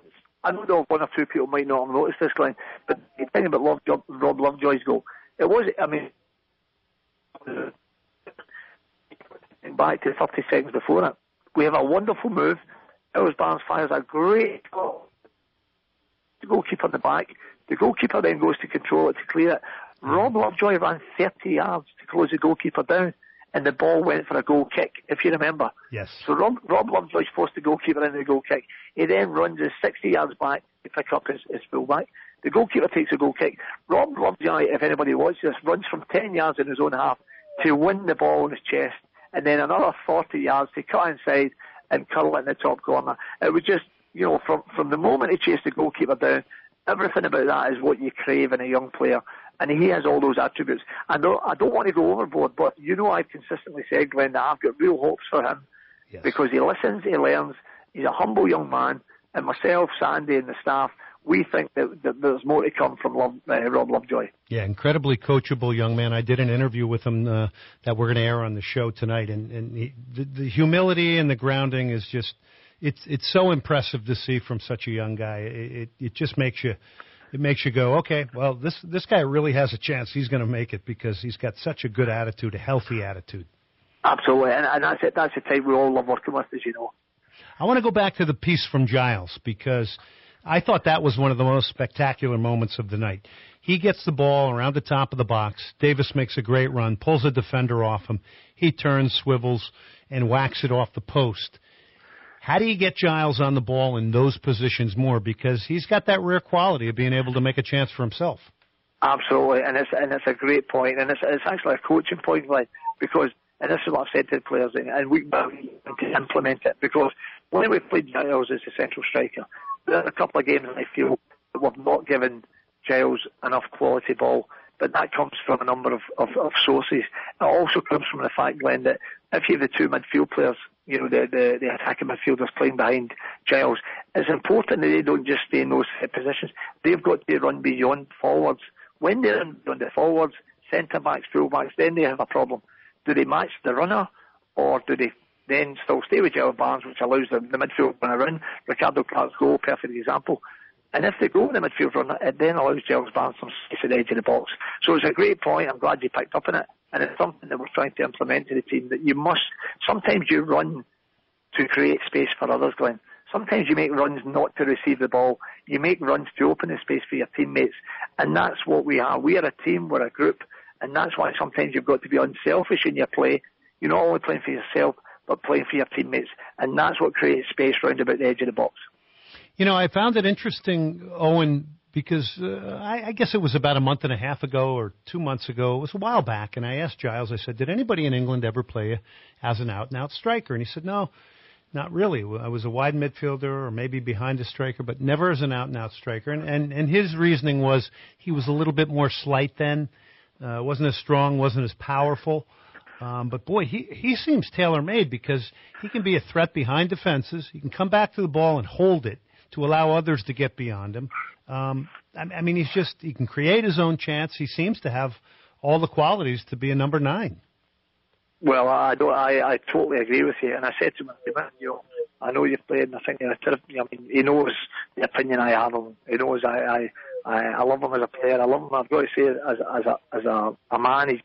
I know one or two people might not have noticed this, Glenn, but the thing about Love, Rob Lovejoy's goal, it was, I mean, back to thirty seconds before it, we have a wonderful move. Ellis Barnes fires a great goal. The goalkeeper in the back. The goalkeeper then goes to control it, to clear it. Rob Lovejoy ran thirty yards to close the goalkeeper down. and the ball went for a goal kick, if you remember. Yes. So Rob, Rob Lovejoy forced the goalkeeper into the goal kick. He then runs his sixty yards back to pick up his, his full-back. The goalkeeper takes a goal kick. Rob Lovejoy, if anybody watches this, runs from ten yards in his own half to win the ball in his chest, and then another forty yards to cut inside and curl it in the top corner. It was just, you know, from, from the moment he chased the goalkeeper down, everything about that is what you crave in a young player. And he has all those attributes. I don't, I don't want to go overboard, but you know I've consistently said, Glenn, that I've got real hopes for him. Yes. Because he listens, he learns, he's a humble young man, and myself, Sandy, and the staff, we think that, that there's more to come from Love, uh, Rob Lovejoy. Yeah, incredibly coachable young man. I did an interview with him uh, that we're going to air on the show tonight, and, and he, the, the humility and the grounding is just, it's it's so impressive to see from such a young guy. It, it, it just makes you... It makes you go, okay, well, this this guy really has a chance. He's going to make it because he's got such a good attitude, a healthy attitude. Absolutely, and, and that's it. That's the type we all love working with, as you know. I want to go back to the piece from Giles because I thought that was one of the most spectacular moments of the night. He gets the ball around the top of the box. Davis makes a great run, pulls a defender off him. He turns, swivels, and whacks it off the post. How do you get Giles on the ball in those positions more? Because he's got that rare quality of being able to make a chance for himself. Absolutely, and it's and it's a great point, and it's it's actually a coaching point, like, because, and this is what I've said to the players, and we can implement it, because when we played Giles as a central striker, there are a couple of games I feel that we've not given Giles enough quality ball, but that comes from a number of, of, of sources. It also comes from the fact, Glenn, that if you have the two midfield players, you know, the, the, the attacking midfielders playing behind Giles, it's important that they don't just stay in those positions. They've got to run beyond forwards. When they're in beyond the forwards, centre-backs, full-backs, then they have a problem. Do they match the runner, or do they then still stay with Giles Barnes, which allows the, the midfield runner in? Ricardo Clark's goal, perfect example. And if they go in the midfield runner, it then allows Giles Barnes some space at the edge of the box. So it's a great point. I'm glad you picked up on it. And it's something that we're trying to implement to the team, that you must, sometimes you run to create space for others, Glenn. Sometimes you make runs not to receive the ball. You make runs to open the space for your teammates. And that's what we are. We are a team, we're a group. And that's why sometimes you've got to be unselfish in your play. You're not only playing for yourself, but playing for your teammates. And that's what creates space round about the edge of the box. You know, I found it interesting, Owen, because uh, I, I guess it was about a month and a half ago or two months ago. It was a while back, and I asked Giles, I said, did anybody in England ever play as an out-and-out striker? And he said, no, not really. I was a wide midfielder or maybe behind a striker, but never as an out-and-out striker. And, and, and his reasoning was he was a little bit more slight then, uh, wasn't as strong, wasn't as powerful. Um, but, boy, he, he seems tailor-made because he can be a threat behind defenses. He can come back to the ball and hold it to allow others to get beyond him. Um, I, I mean, he's just, he can create his own chance. He seems to have all the qualities to be a number nine. Well, I don't, I, I totally agree with you. And I said to him, you know, I know you've played, and I think you're a terrific, I mean, he knows the opinion I have of him. He knows I, I, I, I love him as a player. I love him, I've got to say, as, as a, as a, a man. He's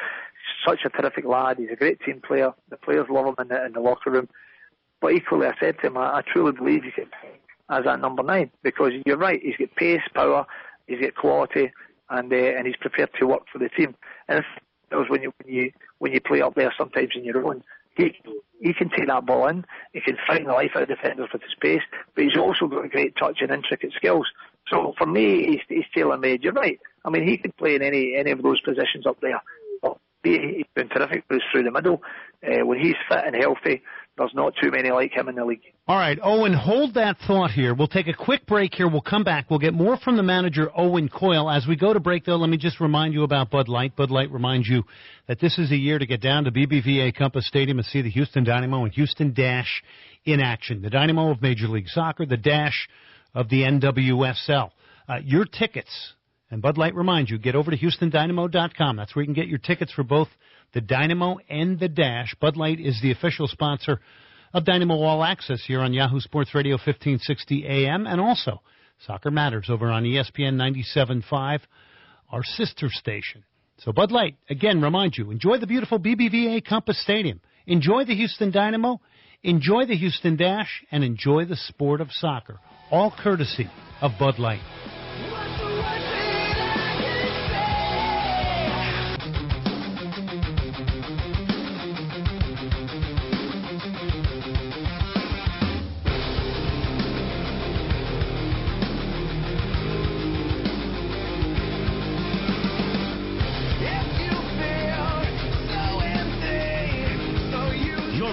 such a terrific lad. He's a great team player. The players love him in the, in the locker room. But equally, I said to him, I, I truly believe you can as that number nine, because you're right, he's got pace, power, he's got quality, and uh, and he's prepared to work for the team. And it was when you when you when you play up there sometimes in your own, he he can take that ball in, he can find the life out of defenders with his pace, but he's also got a great touch and intricate skills. So for me, he's, he's tailor-made. You're right. I mean, he could play in any any of those positions up there. But he's been terrific through the middle. Uh, when he's fit and healthy, there's not too many like him in the league. All right, Owen, hold that thought here. We'll take a quick break here. We'll come back. We'll get more from the manager, Owen Coyle. As we go to break, though, let me just remind you about Bud Light. Bud Light reminds you that this is a year to get down to B B V A Compass Stadium and see the Houston Dynamo and Houston Dash in action. The Dynamo of Major League Soccer, the Dash of the N W S L. Uh, your tickets, and Bud Light reminds you, get over to Houston Dynamo dot com. That's where you can get your tickets for both the Dynamo and the Dash. Bud Light is the official sponsor of Dynamo All Access here on Yahoo Sports Radio fifteen sixty A M, and also Soccer Matters over on E S P N ninety-seven point five, our sister station. So Bud Light, again, remind you, enjoy the beautiful B B V A Compass Stadium. Enjoy the Houston Dynamo, enjoy the Houston Dash, and enjoy the sport of soccer, all courtesy of Bud Light.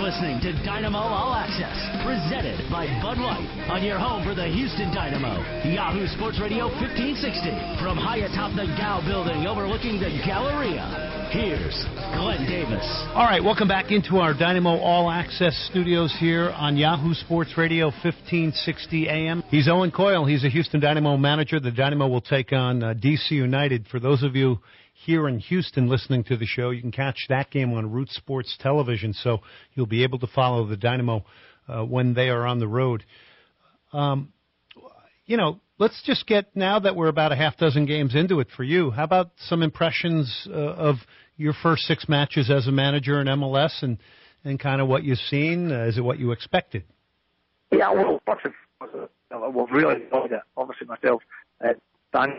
listening to Dynamo All Access, presented by Bud Light, on your home for the Houston Dynamo. Yahoo Sports Radio fifteen sixty, from high atop the Gow building overlooking the Galleria. Here's Glenn Davis. All right, welcome back into our Dynamo All Access studios here on Yahoo Sports Radio fifteen sixty A M. He's Owen Coyle. He's a Houston Dynamo manager. The Dynamo will take on uh, D C United. For those of you here in Houston listening to the show, you can catch that game on Root Sports Television, so you'll be able to follow the Dynamo uh, when they are on the road. Um, you know, let's just get, now that we're about a half dozen games into it for you, how about some impressions uh, of your first six matches as a manager in M L S and, and kind of what you've seen? Uh, is it what you expected? Yeah, well, first of all, we've really enjoyed it. Obviously, myself, uh, Dan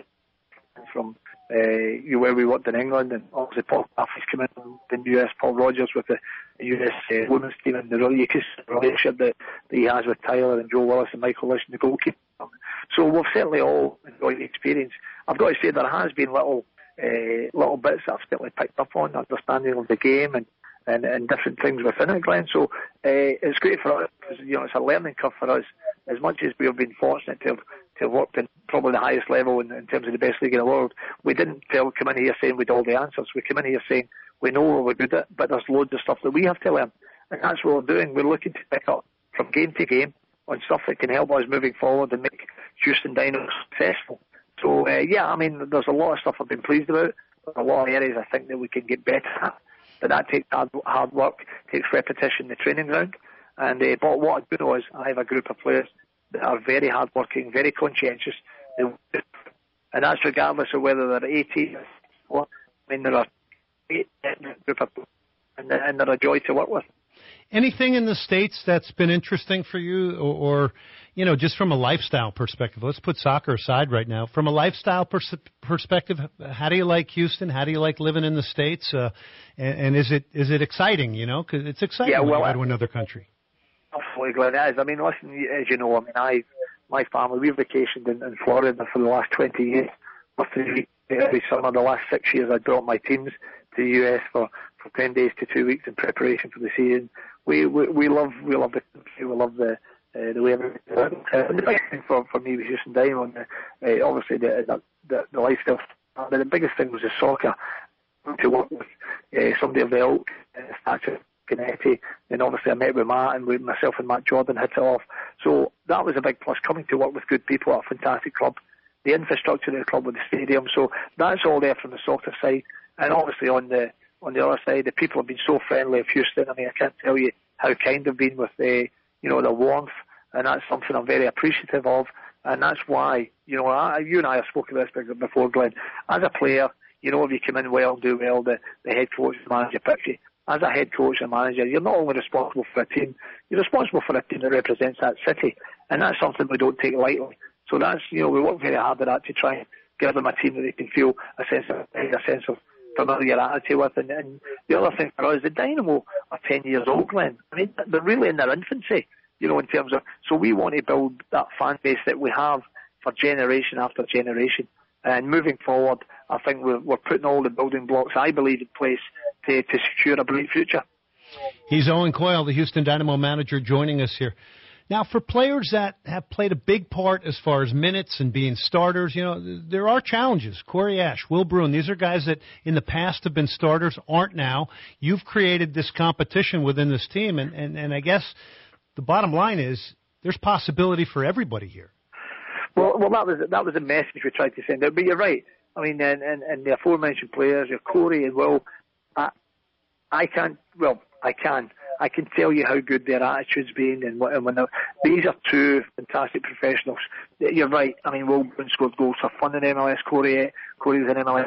from uh, where we worked in England, and obviously Paul Duffy's come in from the U S, Paul Rogers with the U S uh, women's team, and the relationship that, that he has with Tyler and Joe Willis and Michael Lish and the goalkeeper. So we've certainly all enjoyed the experience. I've got to say there has been little uh, little bits that I've certainly picked up on, understanding of the game and, and, and different things within it, Glenn. So uh, it's great for us because, you know, it's a learning curve for us. As much as we have been fortunate to have, to have worked in probably the highest level in, in terms of the best league in the world, we didn't tell, come in here saying we'd all the answers. We come in here saying we know what we're good at, but there's loads of stuff that we have to learn. And that's what we're doing. We're looking to pick up from game to game on stuff that can help us moving forward and make Houston Dynamo successful. So, uh, yeah, I mean, there's a lot of stuff I've been pleased about. There's a lot of areas I think that we can get better at. But that takes hard, hard work, takes repetition in the training ground. And uh, but what I do know is I have a group of players that are very hard-working, very conscientious. And that's regardless of whether they're eighteen or, I mean, they're a great group of players, and they're a joy to work with. Anything in the States that's been interesting for you, or, or, you know, just from a lifestyle perspective? Let's put soccer aside right now. From a lifestyle pers- perspective, how do you like Houston? How do you like living in the States? Uh, and, and is it is it exciting, you know? Because it's exciting yeah, well, when you go to another country. Absolutely, Glenn, it is. I mean, listen, as you know, I mean, I, my family, we've vacationed in, in Florida for the last twenty years. For three weeks every summer, the last six years, I brought my teams to the U S for, for ten days to two weeks in preparation for the season. We we, we love we love the country, we love the uh, the way everything works. Uh, and the big thing for, for me was Houston Dynamo, and uh, obviously the, the the the lifestyle. But the biggest thing was the soccer. To work with uh, somebody of the ilk, uh, stature, Canetti, and obviously I met with Matt, and with myself and Matt Jordan hit it off. So that was a big plus, coming to work with good people at a fantastic club. The infrastructure of the club with the stadium, so that's all there from the soccer side. And obviously on the on the other side, the people have been so friendly of Houston. I mean, I can't tell you how kind they've been with the, you know, the warmth, and that's something I'm very appreciative of. And that's why, you know, I, you and I have spoken about this before, Glenn. As a player, you know, if you come in well and do well, the, the head coach and manager picks you. As a head coach and manager, you're not only responsible for a team, you're responsible for a team that represents that city. And that's something we don't take lightly. So that's, you know, we work very hard at that to try and give them a team that they can feel a sense of a sense of familiarity with. And, and the other thing for us, the Dynamo are ten years old, Glenn. I mean, they're really in their infancy, you know, in terms of, so we want to build that fan base that we have for generation after generation. And moving forward, I think we're, we're putting all the building blocks, I believe, in place to, to secure a bright future. He's Owen Coyle, the Houston Dynamo manager, joining us here. Now, for players that have played a big part as far as minutes and being starters, you know, there are challenges. Corey Ash, Will Bruin, these are guys that in the past have been starters, aren't now. You've created this competition within this team, and, and, and I guess the bottom line is there's possibility for everybody here. Well, well, that was that was a message we tried to send out. But you're right. I mean, and, and, and the aforementioned players, your Corey and Will, I, I can't. Well, I can. I can tell you how good their attitude's been, and, and when these are two fantastic professionals. You're right. I mean, Will Bruin scored goals for fun in M L S. Corey, Corey's in M L S,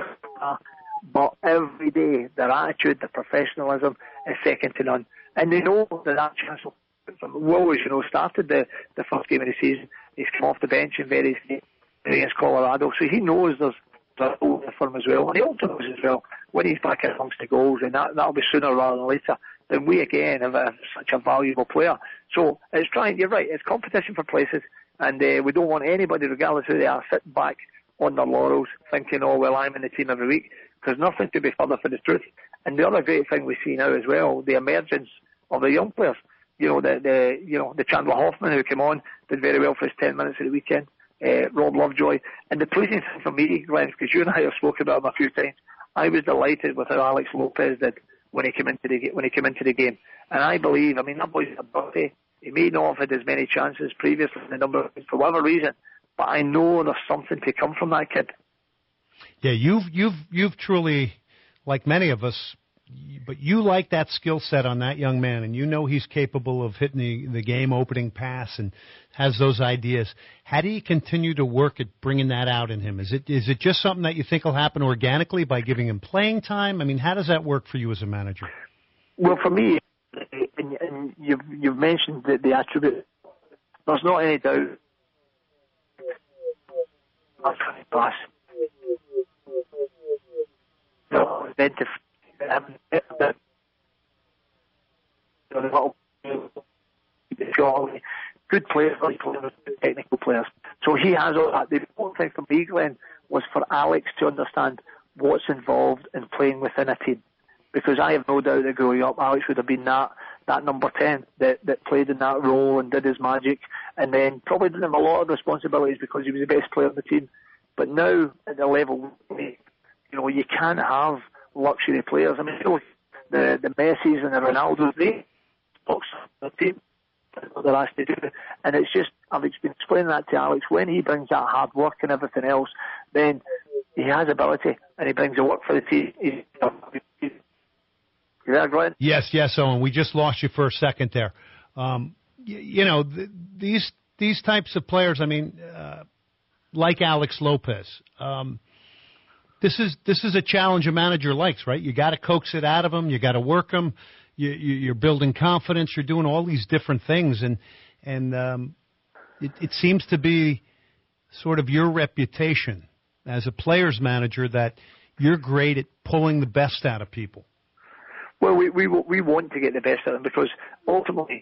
but every day their attitude, their professionalism is second to none, and they know that that chance will. Will, as you know, started the, the first game of the season. He's come off the bench in various games against Colorado, so he knows there's a role for him as well. And he also knows as well, when he's back amongst the goals, and that, that'll be sooner rather than later, then we again have a, such a valuable player. So it's trying, you're right, it's competition for places, and uh, we don't want anybody, regardless of who they are, sitting back on their laurels thinking, oh, well, I'm in the team every week, because nothing could be further from the truth. And the other great thing we see now as well, the emergence of the young players. You know, the, the you know the Chandler Hoffman who came on, did very well for his ten minutes at the weekend. Uh, Rob Lovejoy. And the pleasing thing for me, Glenn, because you and I have spoken about him a few times, I was delighted with how Alex Lopez did when he came into the when he came into the game. And I believe, I mean, that boy's a birthday. He may not have had as many chances previously in the number for whatever reason, but I know there's something to come from that kid. Yeah, you've you've you've truly, like many of us, but you like that skill set on that young man, and you know he's capable of hitting the, the game-opening pass and has those ideas. How do you continue to work at bringing that out in him? Is it is it just something that you think will happen organically by giving him playing time? I mean, how does that work for you as a manager? Well, for me, and, and you've, you've mentioned the, the attribute, there's not any doubt. Pass. No, good players, technical players. So he has all that. The important thing for me, Glenn, was for Alex to understand what's involved in playing within a team. Because I have no doubt that growing up, Alex would have been that, that number ten that, that played in that role and did his magic, and then probably didn't have a lot of responsibilities because he was the best player on the team. But now, at the level, you know, you can't have luxury players. I mean, you know, the the Messis and the Ronaldos, they box the team. That's what they're asked to do. And it's just, I've been explaining that to Alex, when he brings that hard work and everything else, then he has ability and he brings the work for the team. He's, he's, you there, Glenn? Yes, yes, Owen. We just lost you for a second there. Um, you, you know, th- these these types of players, I mean, uh, like Alex Lopez, um, this is this is a challenge a manager likes, right? You got to coax it out of them. You got to work them. You, you, you're building confidence. You're doing all these different things, and and um, it, it seems to be sort of your reputation as a players manager that you're great at pulling the best out of people. Well, we we we want to get the best out of them because ultimately,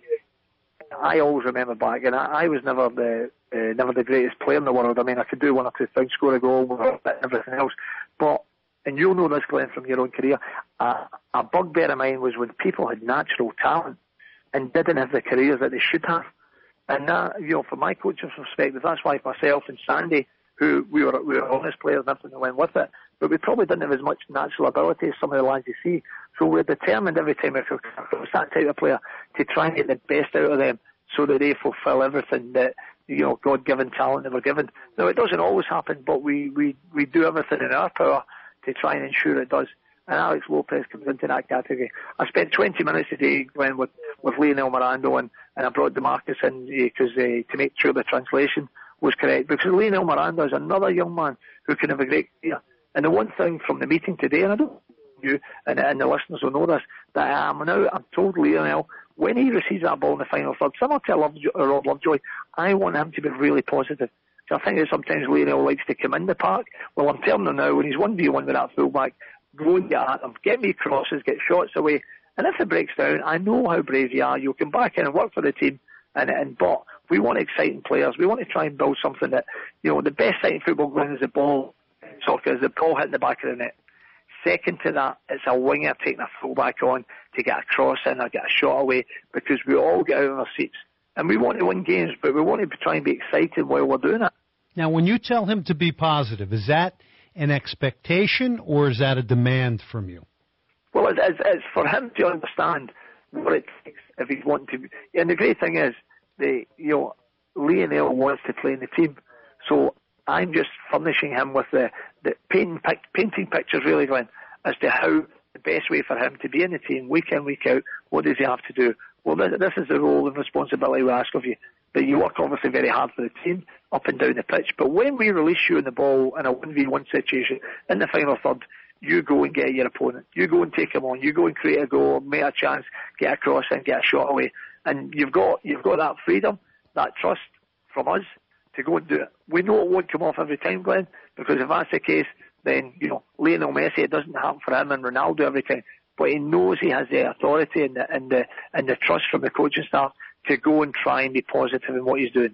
I always remember back, and I, I was never the uh, never the greatest player in the world. I mean, I could do one or two things, score a goal, and everything else. But, and you'll know this, Glenn, from your own career, uh, a bugbear of mine was when people had natural talent and didn't have the careers that they should have. And that, you know, from my coach's perspective, that's why myself and Sandy, who we were we were honest players and everything that went with it, but we probably didn't have as much natural ability as some of the lads you see. So we're determined every time if it's that type of player to try and get the best out of them so that they fulfil everything that, you know, God-given talent they were given. Now, it doesn't always happen, but we, we, we do everything in our power to try and ensure it does. And Alex Lopez comes into that category. I spent twenty minutes today, Glenn, with, with Lionel Miranda, and, and I brought DeMarcus in because uh, uh, to make sure the translation was correct. Because Lionel Miranda is another young man who can have a great career. And the one thing from the meeting today, and I don't know you and, and the listeners will know this, that I'm now, I'm told Lionel, when he receives that ball in the final third, similar to Lovejoy, Rob Lovejoy, I want him to be really positive. So I think that sometimes Lionel likes to come in the park. Well, I'm telling him now, when he's one v one with that fullback, go and get at him, get me crosses, get shots away. And if it breaks down, I know how brave you are. You can back in and work for the team. And, and but we want exciting players. We want to try and build something that, you know, the best thing in football, Glenn, is the ball. Soccer is the ball hitting the back of the net. Second to that, it's a winger taking a fullback on to get a cross in or get a shot away, because we all get out of our seats. And we want to win games, but we want to try and be excited while we're doing it. Now, when you tell him to be positive, is that an expectation or is that a demand from you? Well, it's, it's, it's for him to understand what it takes if he's wanting to be. And the great thing is, the you know, Lionel wants to play in the team. So I'm just furnishing him with the, the painting, painting pictures, really, Glenn, as to how the best way for him to be in the team, week in, week out, what does he have to do? Well, this, this is the role and responsibility we ask of you. That you work obviously very hard for the team, up and down the pitch, but when we release you in the ball in a one v one situation, in the final third, you go and get your opponent. You go and take him on. You go and create a goal, make a chance, get a cross in, get a shot away. And you've got you've got that freedom, that trust from us to go and do it. We know it won't come off every time, Glenn, because if that's the case, then, you know, Lionel Messi, it doesn't happen for him, and Ronaldo every time. But he knows he has the authority and the, and the, and the trust from the coaching staff to go and try and be positive in what he's doing.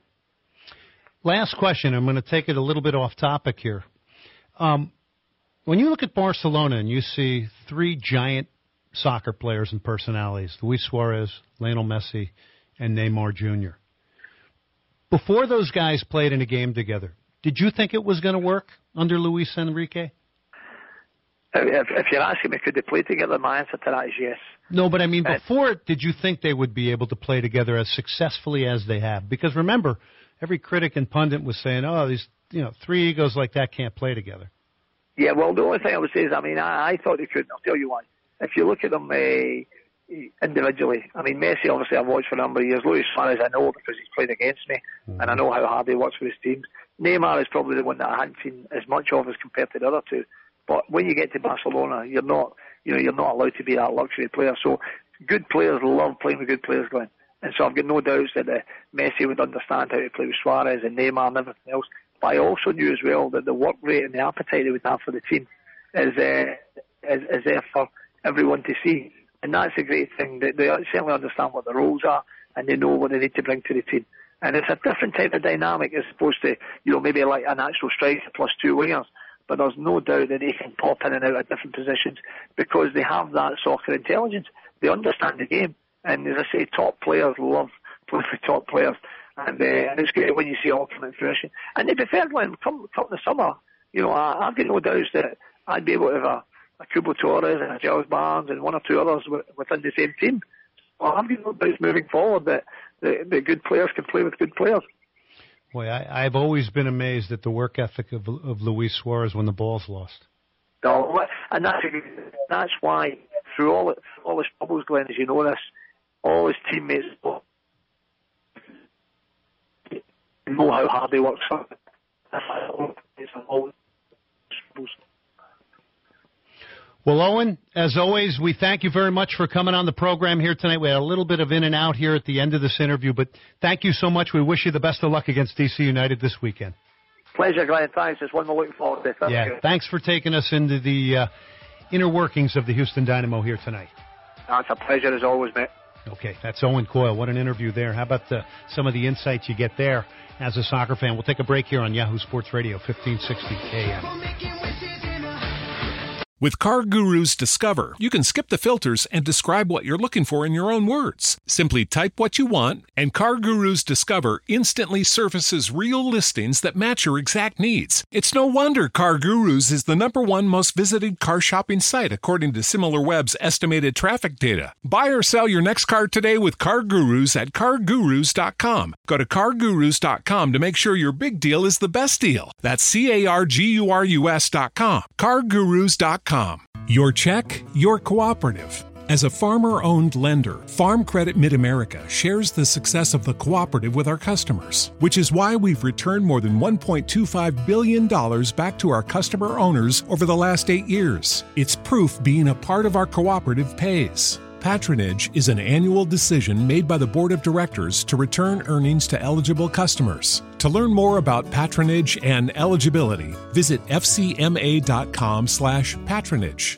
Last question. I'm going to take it a little bit off topic here. Um, when you look at Barcelona and you see three giant soccer players and personalities, Luis Suarez, Lionel Messi, and Neymar Junior Before those guys played in a game together, did you think it was going to work under Luis Enrique? If, if you're asking me, could they play together, my answer to that is yes. No, but I mean, before, did you think they would be able to play together as successfully as they have? Because remember, every critic and pundit was saying, oh, these you know three egos like that can't play together. Yeah, well, the only thing I would say is, I mean, I, I thought they could. I'll tell you why. If you look at them uh, individually, I mean, Messi, obviously, I've watched for a number of years. Luis Suarez, I know because he's played against me, mm-hmm. and I know how hard he works for his teams. Neymar is probably the one that I hadn't seen as much of as compared to the other two. But when you get to Barcelona, you're not, you know, you're not allowed to be that luxury player. So good players love playing with good players, Glenn. And so I've got no doubts that uh, Messi would understand how to play with Suarez and Neymar and everything else. But I also knew as well that the work rate and the appetite they would have for the team is, uh, is, is there for everyone to see. And that's a great thing. They, they certainly understand what the roles are and they know what they need to bring to the team. And it's a different type of dynamic as opposed to, you know, maybe like a natural striker plus two wingers. But there's no doubt that they can pop in and out of different positions because they have that soccer intelligence. They understand the game. And as I say, top players love playing with top players. And, uh, and it's great when you see it all come in fruition. And to be fair, when come, come the summer, you know, I, I've got no doubts that I'd be able to have a, a Cubo Torres and a Giles Barnes and one or two others w- within the same team. Well, I've got no doubts moving forward that the, the good players can play with good players. Boy, I, I've always been amazed at the work ethic of, of Luis Suarez when the ball's lost. No, and that's that's why through all all his troubles, Glenn, as you know this, all his teammates know how hard he works for. Well, Owen, as always, we thank you very much for coming on the program here tonight. We had a little bit of in and out here at the end of this interview, but thank you so much. We wish you the best of luck against D C United this weekend. Pleasure, Glenn. Thanks. It's one we're looking forward to. Thank yeah, you. Thanks for taking us into the uh, inner workings of the Houston Dynamo here tonight. It's a pleasure as always, mate. Okay, that's Owen Coyle. What an interview there. How about the, some of the insights you get there as a soccer fan? We'll take a break here on Yahoo Sports Radio, fifteen sixty A M. With CarGurus Discover, you can skip the filters and describe what you're looking for in your own words. Simply type what you want, and CarGurus Discover instantly surfaces real listings that match your exact needs. It's no wonder CarGurus is the number one most visited car shopping site according to SimilarWeb's estimated traffic data. Buy or sell your next car today with CarGurus at car gurus dot com. Go to car gurus dot com to make sure your big deal is the best deal. That's C A R G U R U S dot com. car gurus dot com. Your check, your cooperative. As a farmer-owned lender, Farm Credit Mid-America shares the success of the cooperative with our customers, which is why we've returned more than one point two five billion dollars back to our customer owners over the last eight years. It's proof being a part of our cooperative pays. Patronage is an annual decision made by the Board of Directors to return earnings to eligible customers. To learn more about patronage and eligibility, visit f c m a dot com slash patronage.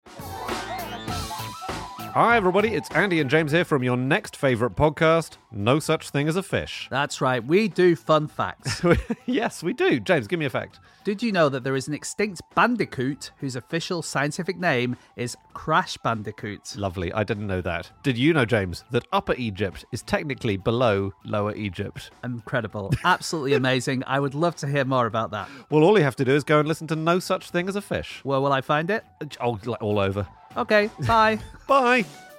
Hi everybody, it's Andy and James here from your next favourite podcast, No Such Thing as a Fish. That's right, we do fun facts. Yes, we do. James, give me a fact. Did you know that there is an extinct bandicoot whose official scientific name is Crash Bandicoot? Lovely, I didn't know that. Did you know, James, that Upper Egypt is technically below Lower Egypt? Incredible. Absolutely amazing. I would love to hear more about that. Well, all you have to do is go and listen to No Such Thing as a Fish. Where will I find it? Oh, like all over. Okay, bye. Bye.